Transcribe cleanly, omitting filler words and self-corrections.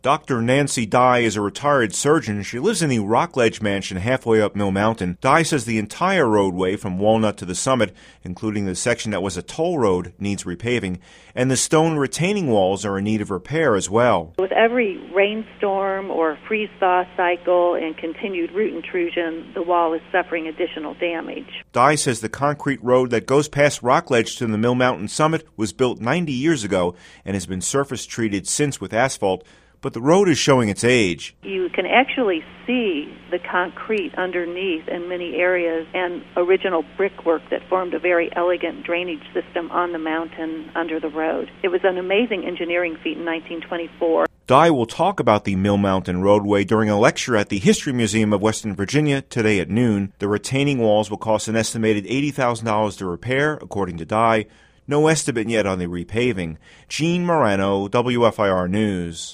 Dr. Nancy Dye is a retired surgeon. She lives in the Rockledge Mansion halfway up Mill Mountain. Dye says the entire roadway from Walnut to the summit, including the section that was a toll road, needs repaving, and the stone retaining walls are in need of repair as well. With every rainstorm or freeze-thaw cycle and continued root intrusion, the wall is suffering additional damage. Dye says the concrete road that goes past Rockledge to the Mill Mountain summit was built 90 years ago and has been surface treated since with asphalt, but the road is showing its age. You can actually see the concrete underneath in many areas and original brickwork that formed a very elegant drainage system on the mountain under the road. It was an amazing engineering feat in 1924. Dye will talk about the Mill Mountain roadway during a lecture at the History Museum of Western Virginia today at noon. The retaining walls will cost an estimated $80,000 to repair, according to Dye. No estimate yet on the repaving. Gene Morano, WFIR News.